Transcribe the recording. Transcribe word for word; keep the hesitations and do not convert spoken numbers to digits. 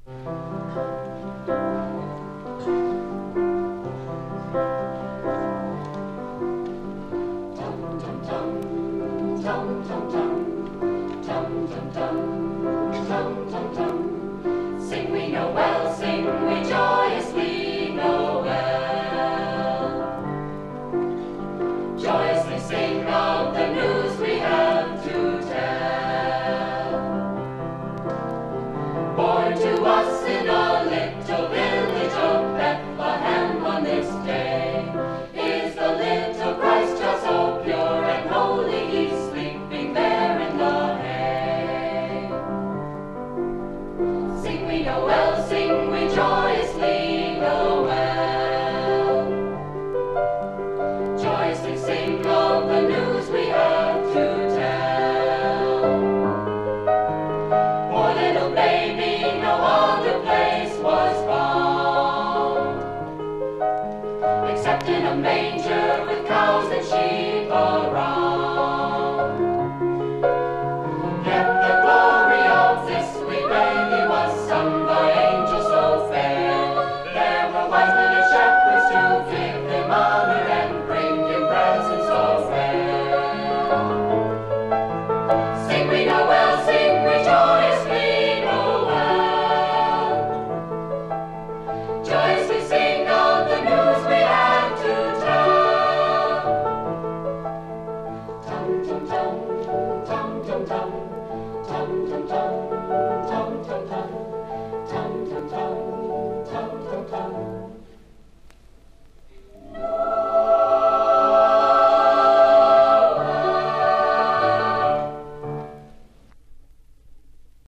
Sing we Noel, sing we joyously Noel. Joyously sing of the news we have to tell. Born to us in a little village of Bethlehem on this day is the little Christ, just so pure and holy, he's sleeping there in the hay. Sing we Noel, sing we joy.